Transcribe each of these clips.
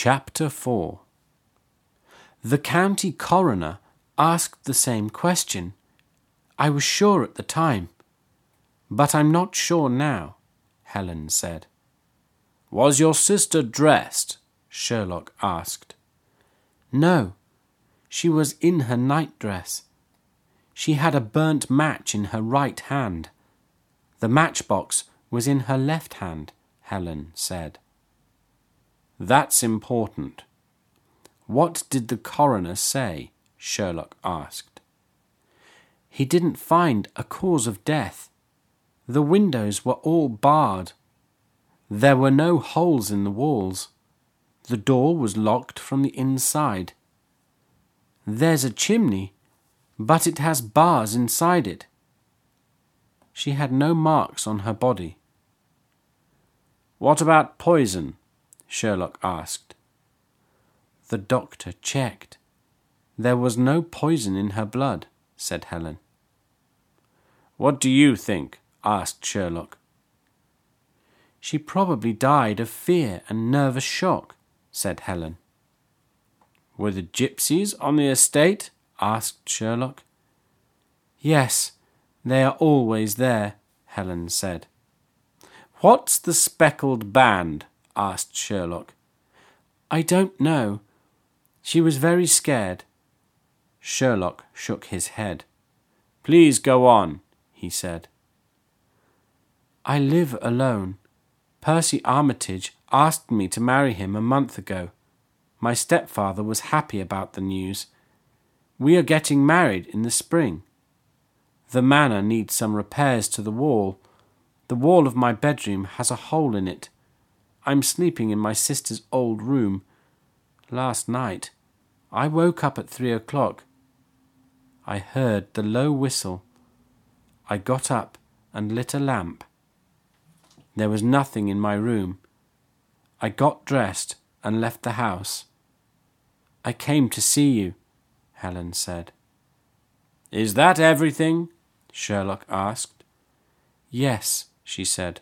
Chapter 4. The county coroner asked the same question. I was sure at the time, but I'm not sure now, Helen said. Was your sister dressed? Sherlock asked. No, she was in her nightdress. She had a burnt match in her right hand. The matchbox was in her left hand, Helen said. That's important. What did the coroner say? Sherlock asked. He didn't find a cause of death. The windows were all barred. There were no holes in the walls. The door was locked from the inside. There's a chimney, but it has bars inside it. She had no marks on her body. What about poison? Sherlock asked. The doctor checked. There was no poison in her blood, said Helen. What do you think? Asked Sherlock. She probably died of fear and nervous shock, said Helen. Were the gypsies on the estate? Asked Sherlock. Yes, they are always there, Helen said. What's the speckled band? Asked Sherlock. I don't know. She was very scared. Sherlock shook his head. Please go on, he said. I live alone. Percy Armitage asked me to marry him a month ago. My stepfather was happy about the news. We are getting married in the spring. The manor needs some repairs to the wall. The wall of my bedroom has a hole in it. I'm sleeping in my sister's old room. Last night, I woke up at 3 o'clock. I heard the low whistle. I got up and lit a lamp. There was nothing in my room. I got dressed and left the house. I came to see you, Helen said. Is that everything? Sherlock asked. Yes, she said.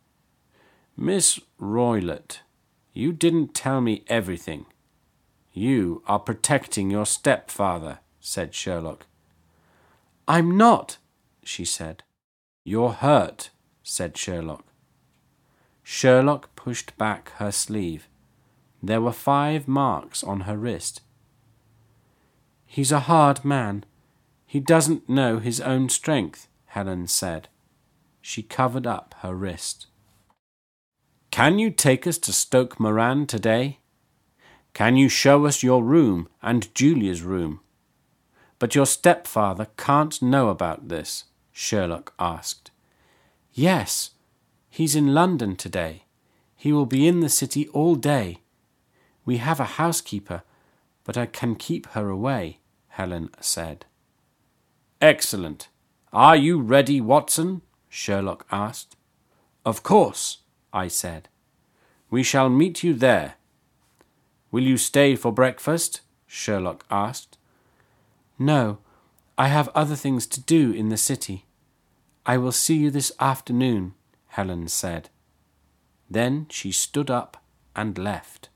Miss Roylott, you didn't tell me everything. You are protecting your stepfather, said Sherlock. I'm not, she said. You're hurt, said Sherlock. Sherlock pushed back her sleeve. There were 5 marks on her wrist. He's a hard man. He doesn't know his own strength, Helen said. She covered up her wrist. Can you take us to Stoke Moran today? Can you show us your room and Julia's room? But your stepfather can't know about this, Sherlock asked. Yes, he's in London today. He will be in the city all day. We have a housekeeper, but I can keep her away, Helen said. Excellent. Are you ready, Watson? Sherlock asked. Of course, I said. We shall meet you there. Will you stay for breakfast? Sherlock asked. No, I have other things to do in the city. I will see you this afternoon, Helen said. Then she stood up and left.